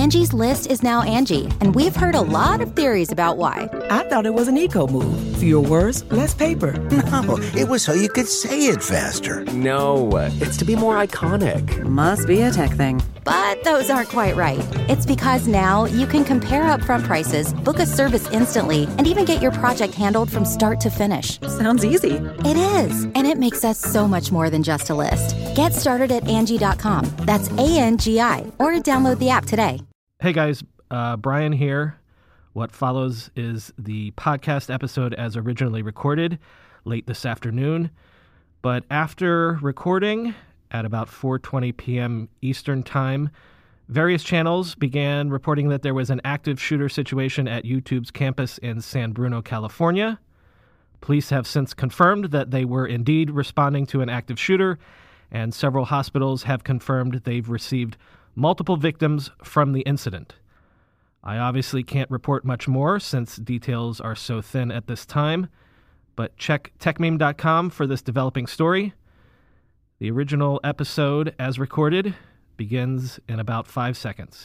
Angie's List is now Angie, and we've heard a lot of theories about why. I thought it was an eco move. Fewer words, less paper. No, it was so you could say it faster. No, it's to be more iconic. Must be a tech thing. But those aren't quite right. It's because now you can compare upfront prices, book a service instantly, and even get your project handled from start to finish. Sounds easy. It is, and it makes us so much more than just a list. Get started at Angie.com. That's ANGI, or download the app today. Hey guys, Brian here. What follows is the podcast episode as originally recorded late this afternoon. But after recording at about 4:20 p.m. Eastern Time, various channels began reporting that there was an active shooter situation at YouTube's campus in San Bruno, California. Police have since confirmed that they were indeed responding to an active shooter, and several hospitals have confirmed they've received multiple victims from the incident. I obviously can't report much more since details are so thin at this time, but check techmeme.com for this developing story. The original episode, as recorded, begins in about 5 seconds.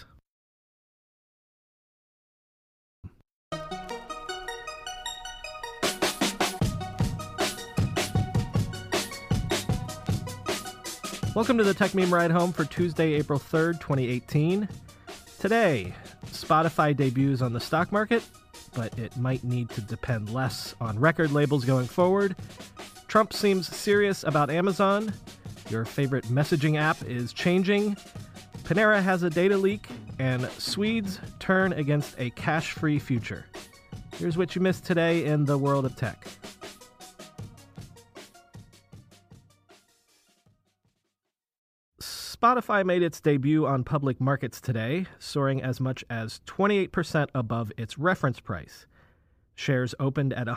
Welcome to the Tech Meme Ride Home for Tuesday, April 3rd, 2018. Today, Spotify debuts on the stock market, but it might need to depend less on record labels going forward. Trump seems serious about Amazon. Your favorite messaging app is changing. Panera has a data leak, and Swedes turn against a cash-free future. Here's what you missed today in the world of tech. Spotify made its debut on public markets today, soaring as much as 28% above its reference price. Shares opened at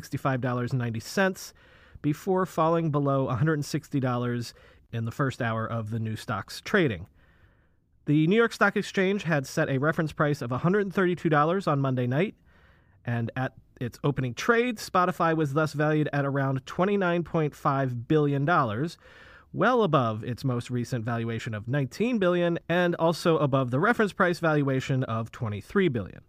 $165.90 before falling below $160 in the first hour of the new stock's trading. The New York Stock Exchange had set a reference price of $132 on Monday night, and at its opening trade, Spotify was thus valued at around $29.5 billion, well above its most recent valuation of $19 billion, and also above the reference price valuation of $23 billion.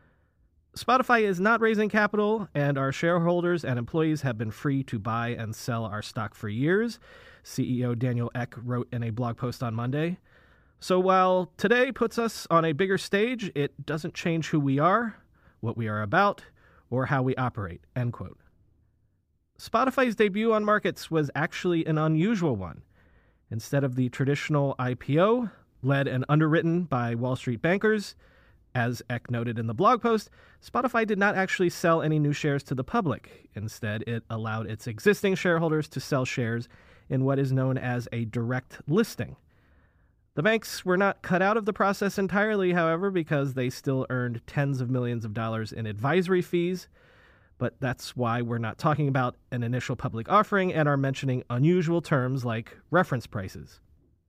Spotify is not raising capital, and our shareholders and employees have been free to buy and sell our stock for years, CEO Daniel Ek wrote in a blog post on Monday. So while today puts us on a bigger stage, it doesn't change who we are, what we are about, or how we operate, end quote. Spotify's debut on markets was actually an unusual one. Instead of the traditional IPO, led and underwritten by Wall Street bankers, as Ek noted in the blog post, Spotify did not actually sell any new shares to the public. Instead, it allowed its existing shareholders to sell shares in what is known as a direct listing. The banks were not cut out of the process entirely, however, because they still earned tens of millions of dollars in advisory fees. But that's why we're not talking about an initial public offering and are mentioning unusual terms like reference prices.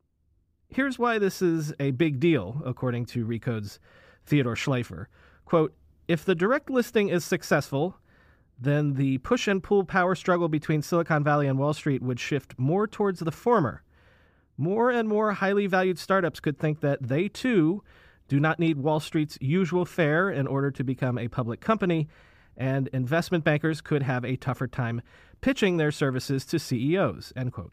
Here's why this is a big deal, according to Recode's Theodore Schleifer. Quote, if the direct listing is successful, then the push and pull power struggle between Silicon Valley and Wall Street would shift more towards the former. More and more highly valued startups could think that they, too, do not need Wall Street's usual fare in order to become a public company, and investment bankers could have a tougher time pitching their services to CEOs, end quote.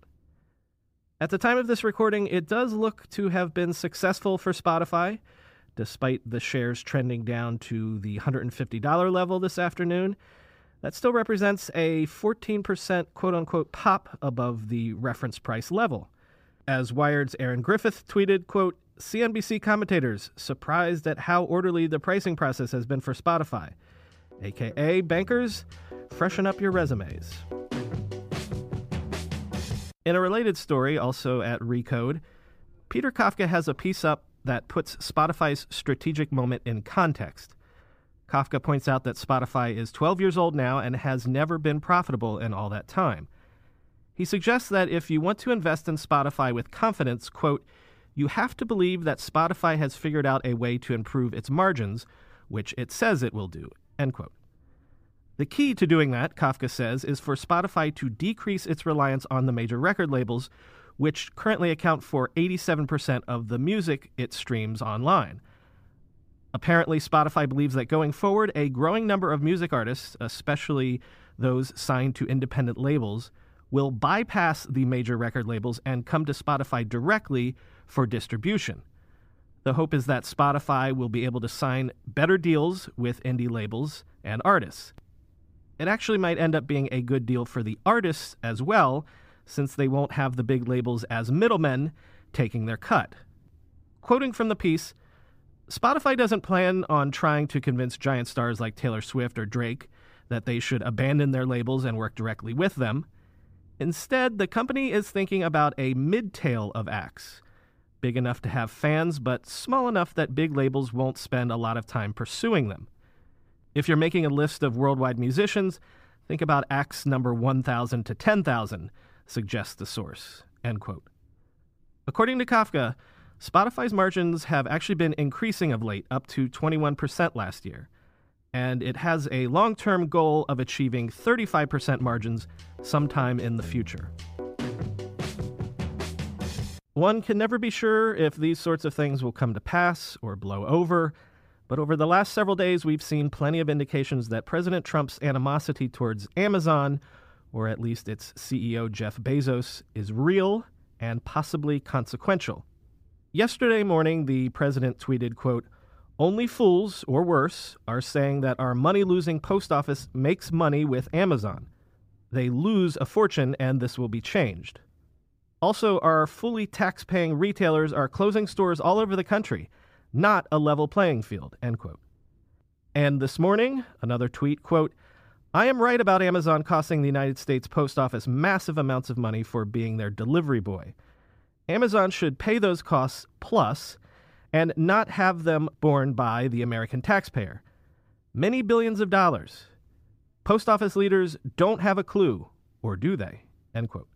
At the time of this recording, it does look to have been successful for Spotify, despite the shares trending down to the $150 level this afternoon. That still represents a 14% quote-unquote pop above the reference price level. As Wired's Aaron Griffith tweeted, quote, CNBC commentators surprised at how orderly the pricing process has been for Spotify. AKA, bankers, freshen up your resumes. In a related story, also at Recode, Peter Kafka has a piece up that puts Spotify's strategic moment in context. Kafka points out that Spotify is 12 years old now and has never been profitable in all that time. He suggests that if you want to invest in Spotify with confidence, quote, you have to believe that Spotify has figured out a way to improve its margins, which it says it will do, end quote. The key to doing that, Kafka says, is for Spotify to decrease its reliance on the major record labels, which currently account for 87% of the music it streams online. Apparently, Spotify believes that going forward, a growing number of music artists, especially those signed to independent labels, will bypass the major record labels and come to Spotify directly for distribution. The hope is that Spotify will be able to sign better deals with indie labels and artists. It actually might end up being a good deal for the artists as well, since they won't have the big labels as middlemen taking their cut. Quoting from the piece, Spotify doesn't plan on trying to convince giant stars like Taylor Swift or Drake that they should abandon their labels and work directly with them. Instead, the company is thinking about a mid-tail of acts, big enough to have fans, but small enough that big labels won't spend a lot of time pursuing them. If you're making a list of worldwide musicians, think about acts number 1,000 to 10,000, suggests the source, end quote. According to Kafka, Spotify's margins have actually been increasing of late, up to 21% last year, and it has a long-term goal of achieving 35% margins sometime in the future. One can never be sure if these sorts of things will come to pass or blow over, but over the last several days we've seen plenty of indications that President Trump's animosity towards Amazon, or at least its CEO Jeff Bezos, is real and possibly consequential. Yesterday morning, the president tweeted, quote, "Only fools, or worse, are saying that our money-losing post office makes money with Amazon. They lose a fortune, and this will be changed. Also, our fully tax-paying retailers are closing stores all over the country, not a level playing field," end quote. And this morning, another tweet, quote, "I am right about Amazon costing the United States Post Office massive amounts of money for being their delivery boy. Amazon should pay those costs plus and not have them borne by the American taxpayer. Many billions of dollars. Post office leaders don't have a clue, or do they?" End quote.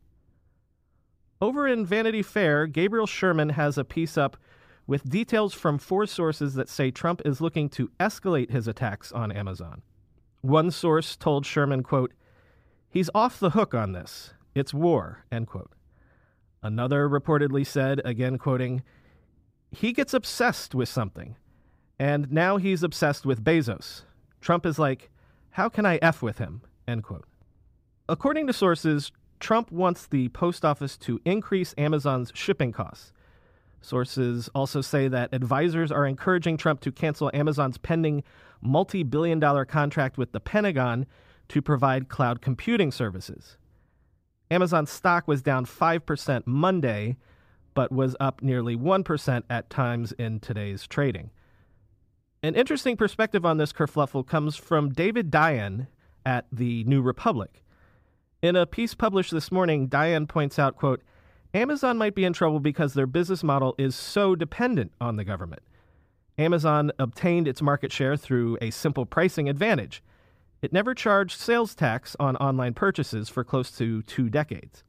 Over in Vanity Fair, Gabriel Sherman has a piece up with details from 4 sources that say Trump is looking to escalate his attacks on Amazon. One source told Sherman, quote, "He's off the hook on this. It's war," end quote. Another reportedly said, again quoting, "He gets obsessed with something, and now he's obsessed with Bezos. Trump is like, how can I F with him?" End quote. According to sources, Trump wants the post office to increase Amazon's shipping costs. Sources also say that advisors are encouraging Trump to cancel Amazon's pending multi-billion-dollar contract with the Pentagon to provide cloud computing services. Amazon stock was down 5% Monday, but was up nearly 1% at times in today's trading. An interesting perspective on this kerfluffle comes from David Dayen at the New Republic. In a piece published this morning, Dayen points out, quote, "Amazon might be in trouble because their business model is so dependent on the government. Amazon obtained its market share through a simple pricing advantage. It never charged sales tax on online purchases for close to 2 decades.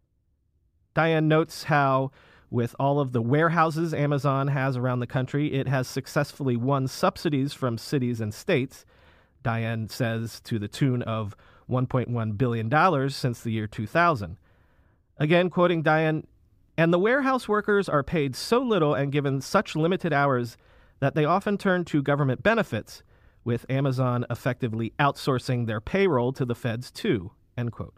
Dayen notes how, with all of the warehouses Amazon has around the country, it has successfully won subsidies from cities and states, Dayen says to the tune of $1.1 billion since the year 2000. Again, quoting Dayen, "And the warehouse workers are paid so little and given such limited hours that they often turn to government benefits, with Amazon effectively outsourcing their payroll to the feds too," end quote.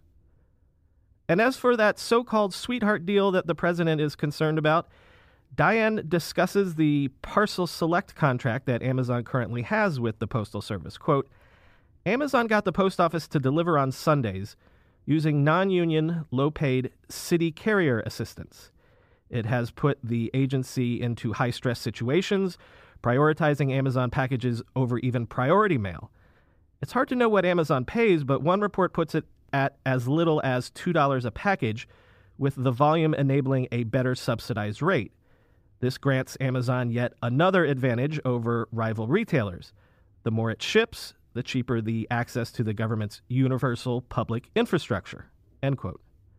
And as for that so-called sweetheart deal that the president is concerned about, Dayen discusses the Parcel Select contract that Amazon currently has with the Postal Service. Quote, "Amazon got the post office to deliver on Sundays using non-union, low-paid city carrier assistants. It has put the agency into high-stress situations, prioritizing Amazon packages over even priority mail. It's hard to know what Amazon pays, but one report puts it at as little as $2 a package, with the volume enabling a better subsidized rate. This grants Amazon yet another advantage over rival retailers. The more it ships, the cheaper the access to the government's universal public infrastructure," end quote.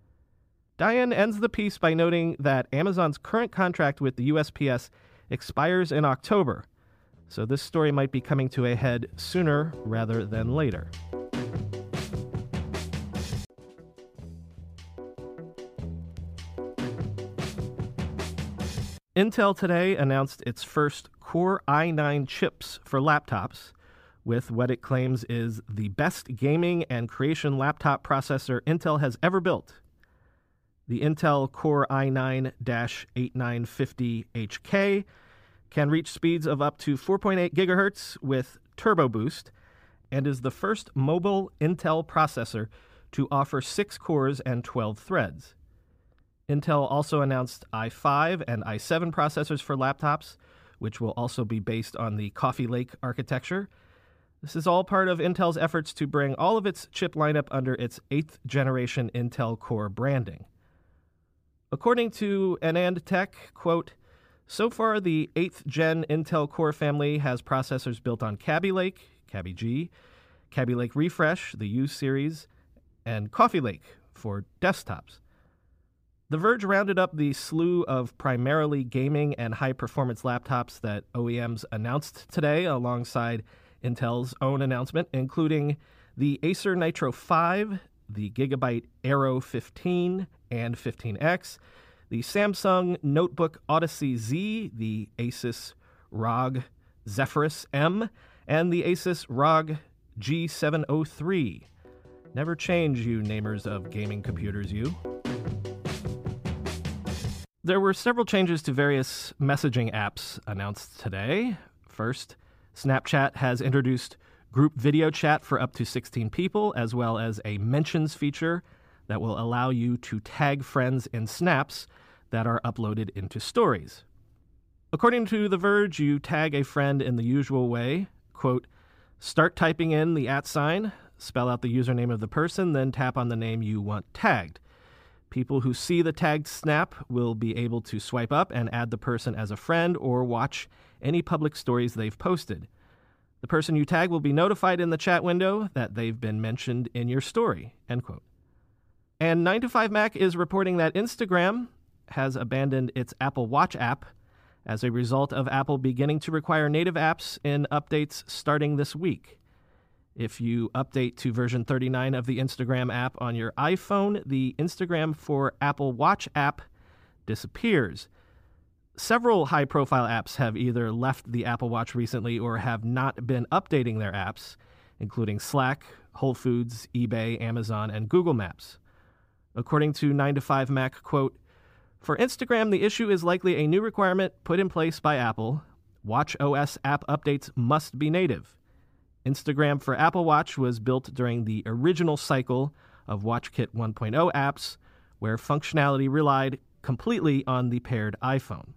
Dayen ends the piece by noting that Amazon's current contract with the USPS expires in October, so this story might be coming to a head sooner rather than later. Intel today announced its first Core i9 chips for laptops with what it claims is the best gaming and creation laptop processor Intel has ever built. The Intel Core i9-8950HK can reach speeds of up to 4.8 gigahertz with Turbo Boost and is the first mobile Intel processor to offer 6 cores and 12 threads. Intel also announced i5 and i7 processors for laptops, which will also be based on the Coffee Lake architecture. This is all part of Intel's efforts to bring all of its chip lineup under its 8th generation Intel Core branding. According to AnandTech, quote, so far the 8th gen Intel Core family has processors built on Kaby Lake, Kaby G, Kaby Lake Refresh, the U series, and Coffee Lake for desktops. The Verge rounded up the slew of primarily gaming and high-performance laptops that OEMs announced today alongside Intel's own announcement, including the Acer Nitro 5, the Gigabyte Aero 15 and 15X, the Samsung Notebook Odyssey Z, the Asus ROG Zephyrus M, and the Asus ROG G703. Never change, you namers of gaming computers, you. There were several changes to various messaging apps announced today. First, Snapchat has introduced group video chat for up to 16 people, as well as a mentions feature that will allow you to tag friends in snaps that are uploaded into stories. According to The Verge, you tag a friend in the usual way, quote, start typing in the @ sign, spell out the username of the person, then tap on the name you want tagged. People who see the tagged snap will be able to swipe up and add the person as a friend or watch any public stories they've posted. The person you tag will be notified in the chat window that they've been mentioned in your story, end quote. And 9to5Mac is reporting that Instagram has abandoned its Apple Watch app as a result of Apple beginning to require native apps in updates starting this week. If you update to version 39 of the Instagram app on your iPhone, the Instagram for Apple Watch app disappears. Several high-profile apps have either left the Apple Watch recently or have not been updating their apps, including Slack, Whole Foods, eBay, Amazon, and Google Maps. According to 9to5Mac, quote, for Instagram, the issue is likely a new requirement put in place by Apple. Watch OS app updates must be native. Instagram for Apple Watch was built during the original cycle of WatchKit 1.0 apps, where functionality relied completely on the paired iPhone.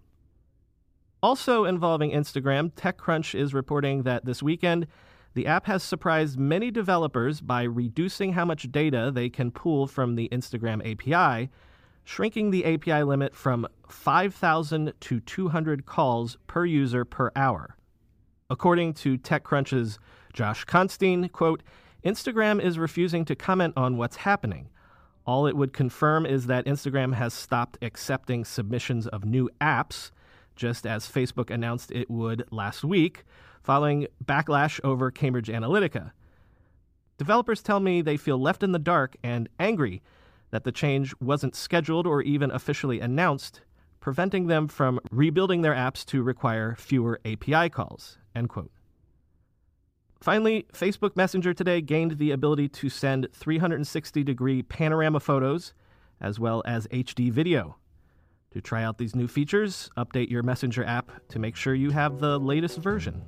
Also involving Instagram, TechCrunch is reporting that this weekend, the app has surprised many developers by reducing how much data they can pull from the Instagram API, shrinking the API limit from 5,000 to 200 calls per user per hour. According to TechCrunch's Josh Constein, quote, Instagram is refusing to comment on what's happening. All it would confirm is that Instagram has stopped accepting submissions of new apps, just as Facebook announced it would last week, following backlash over Cambridge Analytica. Developers tell me they feel left in the dark and angry that the change wasn't scheduled or even officially announced, preventing them from rebuilding their apps to require fewer API calls, end quote. Finally, Facebook Messenger today gained the ability to send 360-degree panorama photos as well as HD video. To try out these new features, update your Messenger app to make sure you have the latest version.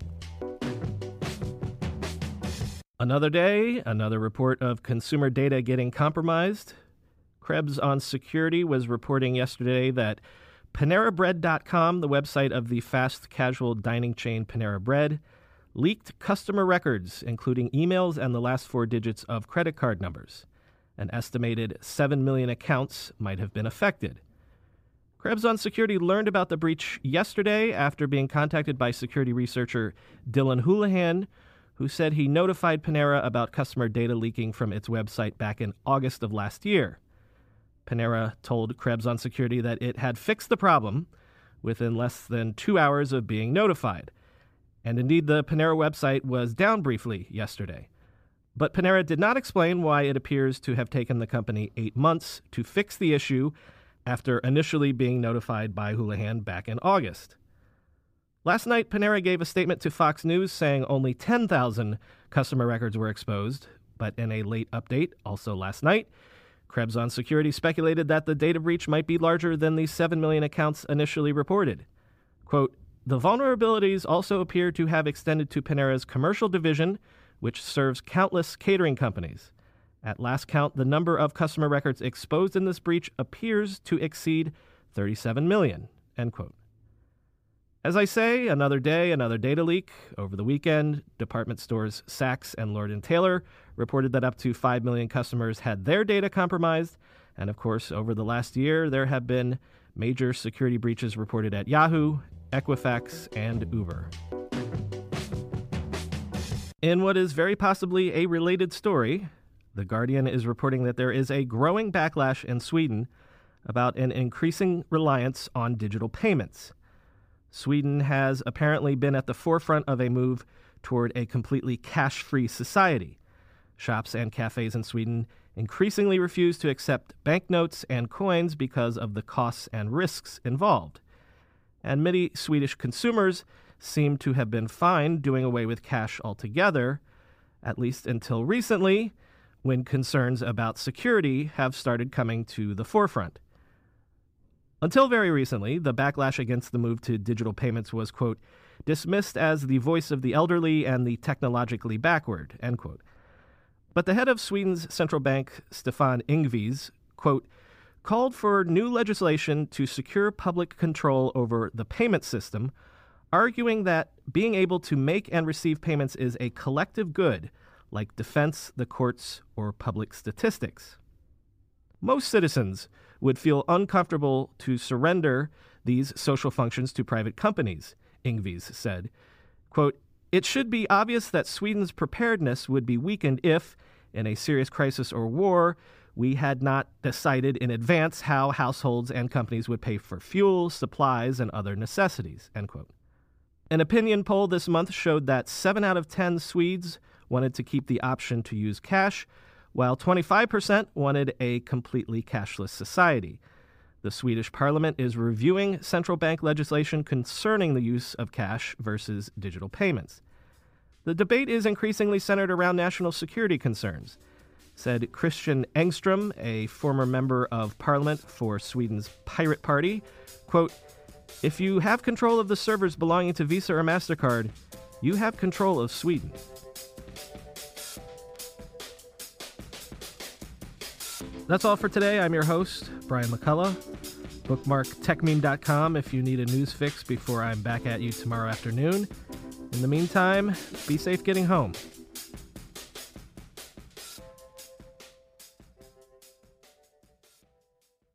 Another day, another report of consumer data getting compromised. Krebs on Security was reporting yesterday that PaneraBread.com, the website of the fast casual dining chain Panera Bread, leaked customer records, including emails and the last 4 digits of credit card numbers. An estimated 7 million accounts might have been affected. Krebs on Security learned about the breach yesterday after being contacted by security researcher Dylan Houlihan, who said he notified Panera about customer data leaking from its website back in August of last year. Panera told Krebs on Security that it had fixed the problem within less than 2 hours of being notified. And indeed, the Panera website was down briefly yesterday. But Panera did not explain why it appears to have taken the company 8 months to fix the issue after initially being notified by Houlihan back in August. Last night, Panera gave a statement to Fox News saying only 10,000 customer records were exposed, but in a late update, also last night, Krebs on Security speculated that the data breach might be larger than the 7 million accounts initially reported. Quote, "The vulnerabilities also appear to have extended to Panera's commercial division, which serves countless catering companies. At last count, the number of customer records exposed in this breach appears to exceed 37 million, end quote. As I say, another day, another data leak. Over the weekend, department stores Saks and Lord & Taylor reported that up to 5 million customers had their data compromised. And of course, over the last year, there have been major security breaches reported at Yahoo, Equifax, and Uber. In what is very possibly a related story, The Guardian is reporting that there is a growing backlash in Sweden about an increasing reliance on digital payments. Sweden has apparently been at the forefront of a move toward a completely cash-free society. Shops and cafes in Sweden increasingly refuse to accept banknotes and coins because of the costs and risks involved. And many Swedish consumers seem to have been fine doing away with cash altogether, at least until recently, when concerns about security have started coming to the forefront. Until very recently, the backlash against the move to digital payments was, quote, dismissed as the voice of the elderly and the technologically backward, end quote. But the head of Sweden's central bank, Stefan Ingves, quote, called for new legislation to secure public control over the payment system, arguing that being able to make and receive payments is a collective good, like defense, the courts, or public statistics. Most citizens would feel uncomfortable to surrender these social functions to private companies, Ingves said. Quote, it should be obvious that Sweden's preparedness would be weakened if, in a serious crisis or war, we had not decided in advance how households and companies would pay for fuel, supplies, and other necessities, end quote. An opinion poll this month showed that 7 out of 10 Swedes wanted to keep the option to use cash, while 25% wanted a completely cashless society. The Swedish parliament is reviewing central bank legislation concerning the use of cash versus digital payments. The debate is increasingly centered around national security concerns, said Christian Engström, a former member of parliament for Sweden's Pirate Party. Quote, if you have control of the servers belonging to Visa or MasterCard, you have control of Sweden. That's all for today. I'm your host, Brian McCullough. Bookmark techmeme.com if you need a news fix before I'm back at you tomorrow afternoon. In the meantime, be safe getting home.